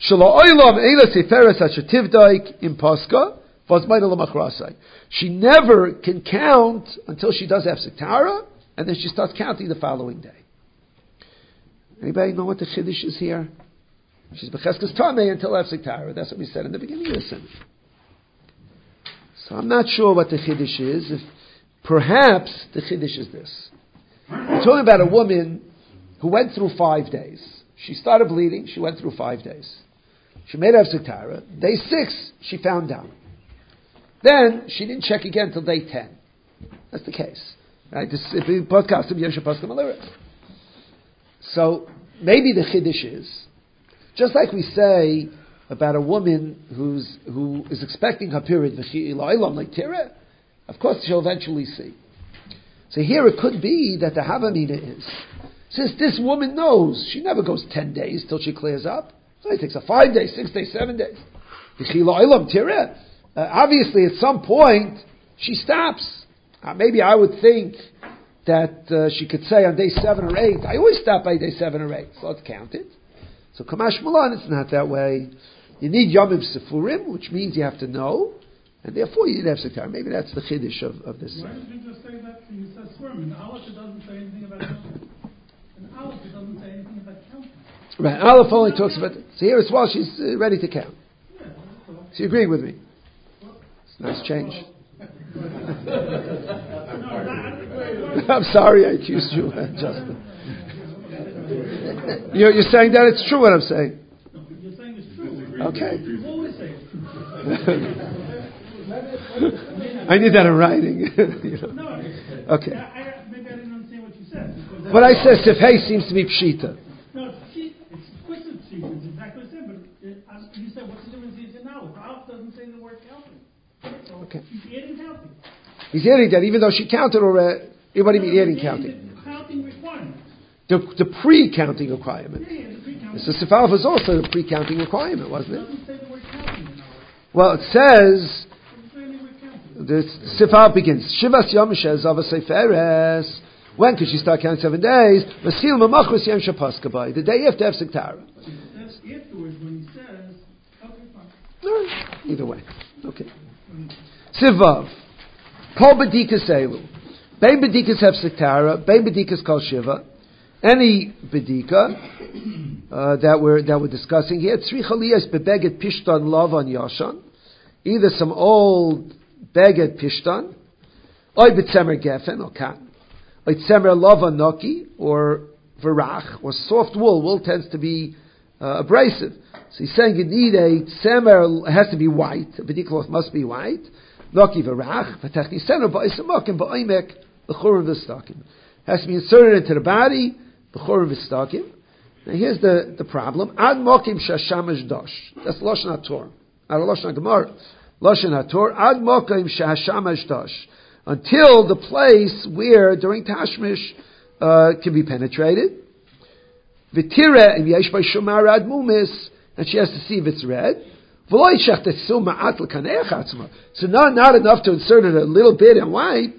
She never can count until she does hefsek tahara, and then she starts counting the following day. Anybody know what the chiddush is here? She's becheskes tamei until hefsek tahara. That's what we said in the beginning of the sentence. So I'm not sure what the chiddush is. If perhaps the chiddush is this: we're talking about a woman who went through five days. She started bleeding. She went through five days. She made hefsek tahara. Day six, she found down. Then she didn't check again until day ten. That's the case. Right? This podcast of Yesha Pascha Maleret. So maybe the chiddush is just like we say about a woman who's who is expecting her period, like Tireh. Of course, she'll eventually see. So here it could be that the Havamina is, since this woman knows she never goes ten days till she clears up. So it takes her five days, six days, seven days. Uh, obviously, at some point, she stops. Uh, maybe I would think that uh, she could say on day seven or eight, I always stop by day seven or eight, so let's count it. So Kamash Malan, it's not that way. You need Yomim Sefurim, which means you have to know, and therefore you need hefsek tahara. Maybe that's the chiddush of, of this. Why did you just say that? You said swearing. In Aleph, it doesn't say anything about counting. In Aleph, it doesn't say anything about counting. Right, Aleph only talks about, so here as well, she's uh, ready to count. Yeah, that's all. So you agreeing with me? It's a nice change. I'm sorry I accused you, Justin. You're, you're saying that it's true what I'm saying? No, you're saying it's true. Okay. You always say it's true. I need that in writing. You know. No. Okay. I, I, maybe I didn't understand what you said. What I said, Sifhei seems to be pshita. No, it's it's twisted cheat. It's exactly the same. But it, um, you said, what's the difference in Aleph? Aleph doesn't say the word counting. So Okay. she's adding counting. He's adding that, even though she counted already. What do you mean adding He's counting? The counting requirement. The, the pre-counting requirement. Yeah, yeah, the pre-counting. So Sif Aleph was also the pre-counting requirement, wasn't It it? doesn't say the word counting in our Well, it says, It doesn't say any word counting. the Sif Aleph begins, Shivas Yom Shezava Seferes. When could she start counting seven days? Maschil Mamachos Yom Shapaskabai. The day after Hefsek Tara. That's afterwards when he says, okay, fine. No, either way. Okay. Sivav. Kol Bedikas Elu. Bein Bedikas Hefsek Tara. Bein Bedikas Kol Shiva. Any Bedika uh, that we're that we're discussing here. Tzri Chaliyas Bebeget Pishtan Lavan Yashan. Either some old Beget Pishtan, Oy Betzemer Gefen or Cotton, Oy Tzemer Lavan Noki or Verach or soft wool. Wool tends to be uh, abrasive. So he's saying you need a Tzemer. It has to be white. A Bedika cloth must be white. Noki Verach. V'techni Sener Ba'isamakim Ba'oimek L'churim V'stakim. Has to be inserted into the body. L'churim V'stakim. Now here's the, the problem. Ad mokim shashamash dosh. That's Lashon HaTorah. Not Lashon HaGemara. Lashon HaTorah. Ad mokim shashamash dosh. Until the place where during Tashmish uh, can be penetrated. V'tire im yesh by shumar ad mumis. And she has to see if it's red. V'lo yishach tetsu ma'at l'kaneach atzma. So not, not enough to insert it a little bit and wipe.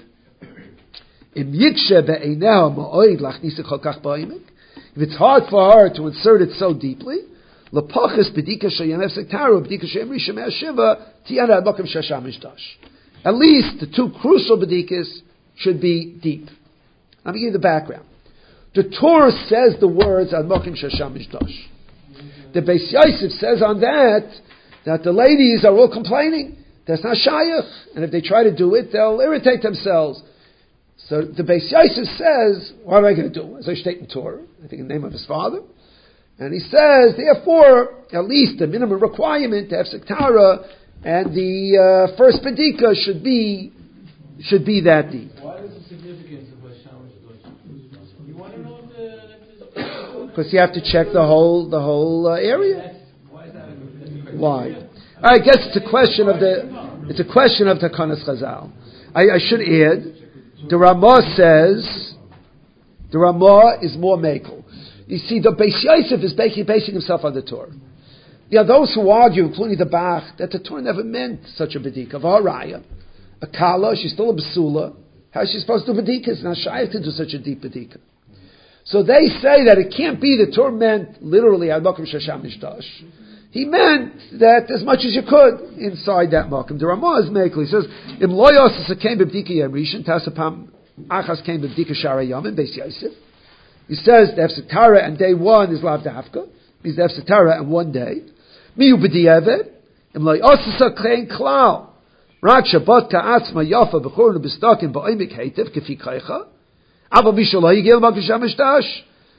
Im yikshe be'eineh ma'oid lachnisa chol kach ba'imek. If it's hard for her to insert it so deeply, lepachas bedika shayem hefsek tara, bedika shayem risham shiva tiyana ad mokim shashamish dash. At least the two crucial bedikas should be deep. Let me give you the background. The Torah says the words ad mokim shashamish dash. The Beis Yosef says on that that the ladies are all complaining. That's not shayach, and if they try to do it, they'll irritate themselves. So the Beis Yosef says, what am I going to do? As I state in Torah, I think in the name of his father. And he says, therefore, at least the minimum requirement to have sektara and the uh, first bedika should be should be that deep. What is the significance of a shamash? You want to know the... Because you have to check the whole the whole uh, area. Why is that a good? Why? I guess it's a question of the it's a question of Takanas Chazal. I, I should add. The Ramah says, the Ramah is more makel. You see, the Beis Yosef is basing, basing himself on the Torah. There are those who argue, including the Bach, that the Torah never meant such a bedika. V'haraya, a kala, she's still a basula. How is she supposed to do bedika? It's not shy to do such a deep bedika. So they say that it can't be the Torah meant literally ad makom shasham mishdash. He meant that as much as you could inside that makom. The Ramah is makel. He says, "Im loyos came b'bdika yom rishon tasapam achas came b'bdika shara yomim Beis Yosef." He says the hefsetara and day one is lav dafka. Means the hefsetara and one day. Miu b'di'eved im loyos came klal. Rak shabbat ka'atzma yafa b'chornu b'stakim ba'oimik heitev kefi kaicha. Ava b'shalai yigel makom shamishdash.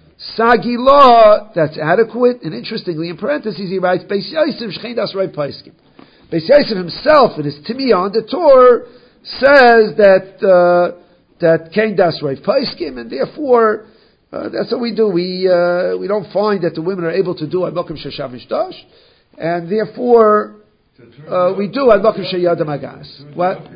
Sagi law, that's adequate, and interestingly, in parentheses, he writes, Beis Yosef shchein das roi paiskim. Beis Yosef himself, in his Timiyah on the Torah, says that, uh, that kein das roi paiskim, and therefore, uh, that's what we do. We, uh, we don't find that the women are able to do ad mokim sheshav mishdash, and therefore, uh, we do ad mokim sheyad magas. What?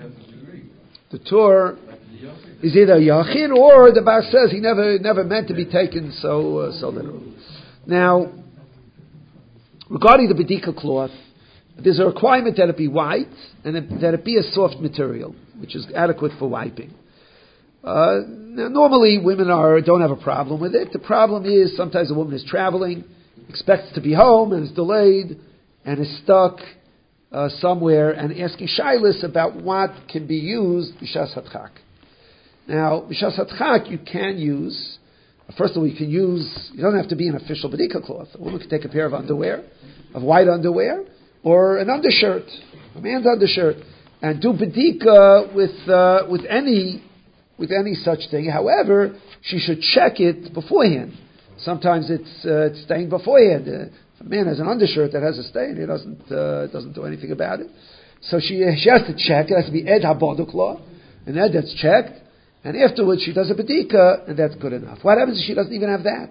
The Torah is either Yachin or the Bach says he never never meant to be taken so uh, so literal. Now, regarding the bedika cloth, there's a requirement that it be white and it, that it be a soft material, which is adequate for wiping. Uh, now, normally, women are don't have a problem with it. The problem is sometimes a woman is traveling, expects to be home, and is delayed, and is stuck uh, somewhere, and asking shaylis about what can be used b'shas hatchak. Now, b'shas hatchak you can use. First of all, you can use. You don't have to be an official bedika cloth. A woman can take a pair of underwear, of white underwear, or an undershirt, a man's undershirt, and do bedika with uh, with any with any such thing. However, she should check it beforehand. Sometimes it's uh, it's stained beforehand. Uh, if a man has an undershirt that has a stain, he doesn't uh, doesn't do anything about it. So she she has to check. It has to be ed haboduk law, an ed that's checked. And afterwards she does a bedika, and that's good enough. What happens if she doesn't even have that?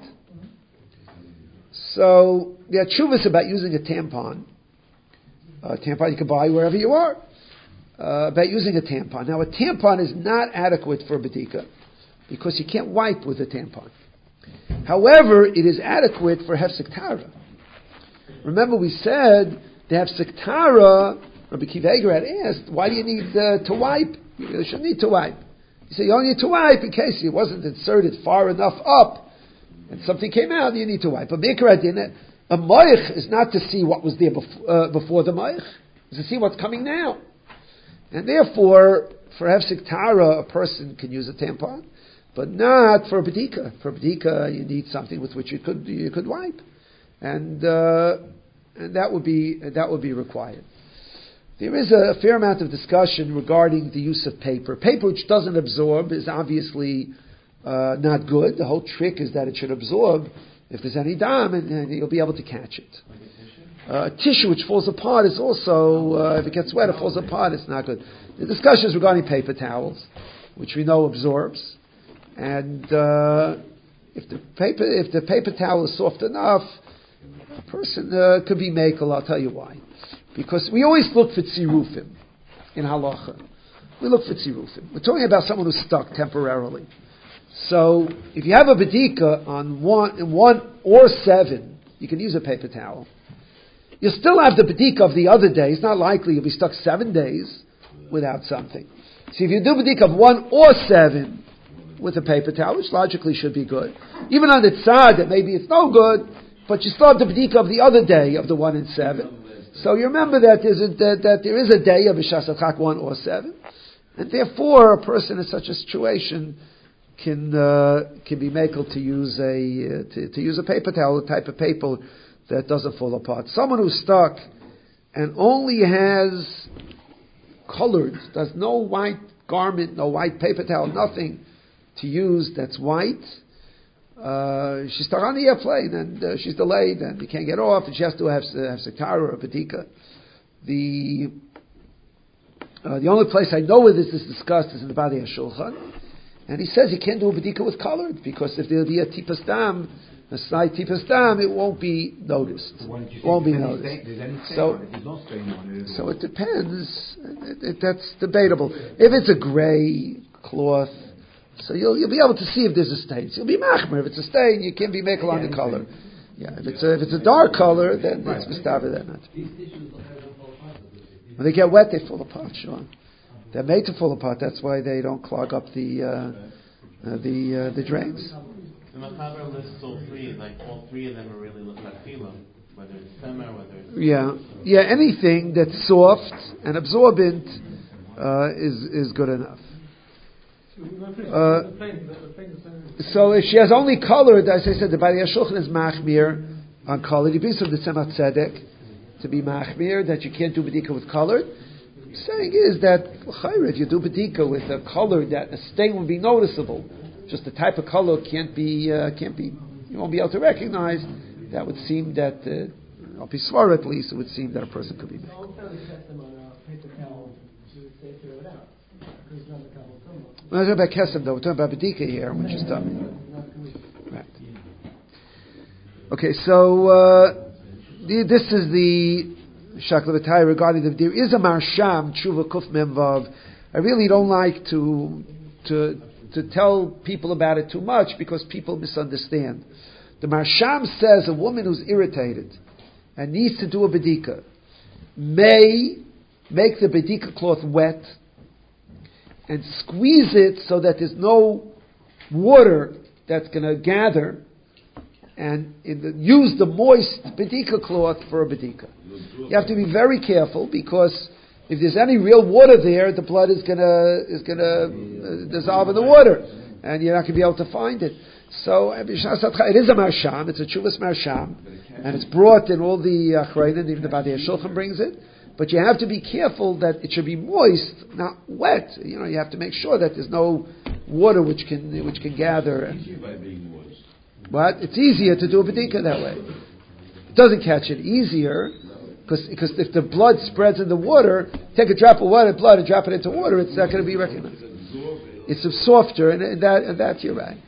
So there are tshuvas about using a tampon. A tampon you can buy wherever you are. uh, about using a tampon. Now, a tampon is not adequate for a bedika because you can't wipe with a tampon. However, it is adequate for hefsek tara. Remember, we said the hefsek tara, Rabbi Akiva Eiger had asked, why do you need uh, to wipe? You shouldn't need to wipe. He said, you only need to wipe in case it wasn't inserted far enough up and something came out, you need to wipe. But Mikra, a moich is not to see what was there before, uh, before the moich, it's to see what's coming now. And therefore, for hefsek tara, a person can use a tampon, but not for a bedika. For a bedika, you need something with which you could you could wipe, and uh, and that would be that would be required. There is a fair amount of discussion regarding the use of paper. Paper which doesn't absorb is obviously uh, not good. The whole trick is that it should absorb if there's any dam, and, and you'll be able to catch it. Uh, tissue which falls apart is also, uh, if it gets wet, it falls apart, it's not good. The discussion is regarding paper towels, which we know absorbs. And uh, if the paper if the paper towel is soft enough, a person uh, could be makel. I'll tell you why. Because we always look for tzirufim in halacha. We look for tzirufim. We're talking about someone who's stuck temporarily. So if you have a bedika on one, one or seven, you can use a paper towel. You'll still have the bedika of the other day. It's not likely you'll be stuck seven days without something. So if you do bedika of one or seven with a paper towel, which logically should be good, even on the tzad that maybe it's no good, but you still have the bedika of the other day of the one and seven. So you remember that, there's a, that, that there is a day of B'shas Chak one or seven, and therefore a person in such a situation can uh, can be makel to use a uh, to, to use a paper towel, a type of paper that doesn't fall apart. Someone who's stuck and only has colored, does no white garment, no white paper towel, nothing to use that's white. Uh, she's stuck on the airplane and uh, she's delayed and you can't get off and she has to have have sekara or a bedika. The uh, the only place I know where this is discussed is in the Badei HaShulchan, and he says you can't do a bedika with colored because if there'll be a tipas dam, a slight tipas dam, it won't be noticed. It won't be noticed. So, so it depends. It, it, that's debatable. If it's a gray cloth, so you'll you'll be able to see if there's a stain. So you'll be machmer. If it's a stain, you can't be makel on the color. Yeah. If it's a, if it's a dark color, then it's mistaber that not. When they get wet, they fall apart. Sure, they're made to fall apart. That's why they don't clog up the uh, uh, the uh, the drains. The Machaber lists all three. Like all three of them are really look like tefillah, whether it's semer, whether it's yeah, yeah. Anything that's soft and absorbent uh, is is good enough. Uh, so if she has only colored, as I said, the Badei HaShulchan is machmir on colored. He brings from the Tzemach Tzedek to be machmir that you can't do bedika with colored. The saying is that if you do bedika with a color that a stain will be noticeable, just the type of color can't be uh, can't be you won't be able to recognize. That would seem that uh, Al Pisvar at least it would seem that a person could be made. We're not talking about kesem though. We're talking about bedika here, which is tough. Right. Okay, so uh, the, this is the Shakla regarding the there is a marsham tshuva kuf memvav. I really don't like to to to tell people about it too much because people misunderstand. The marsham says a woman who's irritated and needs to do a bedika may make the bedika cloth wet and squeeze it so that there's no water that's going to gather, and in the, use the moist bedika cloth for a bedika. You have to be very careful because if there's any real water there, the blood is going to is going to uh, dissolve in the water, and you're not going to be able to find it. So it is a marsham. It's a chuvas marsham, and it's brought in all the achrayim. Even the Badei HaShulchan brings it. But you have to be careful that it should be moist, not wet. You know, you have to make sure that there's no water which can which can gather. And, by being moist. But it's easier to do a bedika that way. It doesn't catch it easier because because if the blood spreads in the water, take a drop of water, blood, and drop it into water, it's not going to be recognized. It's softer, and, and that and that you're right.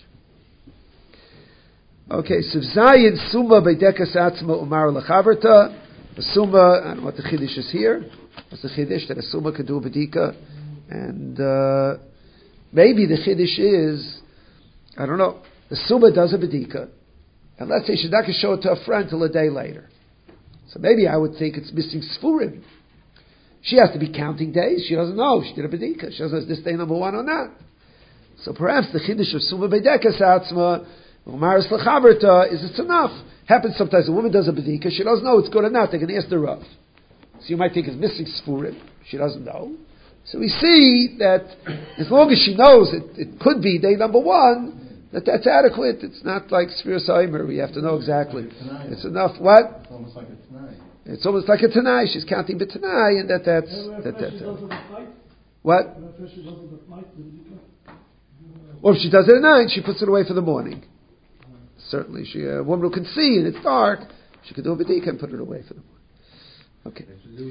Okay, so Zayin Summa Beidekas Atzma Umar Lachaverta. The Summa, I don't know what the Chiddush is here. What's the chiddush? That a suma could do a bedika, and uh, maybe the chiddush is, I don't know, the suma does a bedika, and let's say she's not going to show it to a friend till a day later. So maybe I would think it's missing sfurim. She has to be counting days. She doesn't know. She did a bedika. She doesn't know is this day number one or not. So perhaps the chiddush of suma bedekas atzma, umaris lechaberta, is it's enough. Happens sometimes a woman does a bedika. She doesn't know it's good or not. They're going to ask the Rav. So you might think it's missing sfurim. She doesn't know. So we see that as long as she knows it, it could be day number one, that that's adequate. It's not like Sfiras Omer. We have to know exactly. It's enough. What? It's almost like a Tanai. It's almost like a Tanai. She's counting b'Tanai, and that that's that that's it. What? Or if she does it at night, she puts it away for the morning. Certainly, she a woman who can see and it's dark, she could do a b'dika and put it away for the morning. Okay.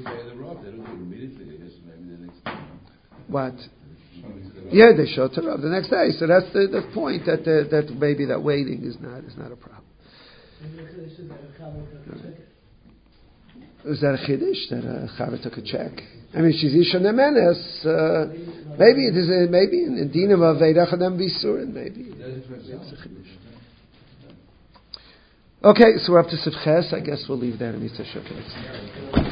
What? Yeah, they show it to Rav the next day. So that's the, the point that the, that maybe that waiting is not is not a problem. Is that a chiddush that a chaver took a check? I mean, she's isha nemenes. Uh, maybe it is. A, maybe in dinim of veidachadam bisurin. Maybe it's a chiddush. Okay, so we're up to Sivches. I guess we'll leave that in Mitzvah Shukras.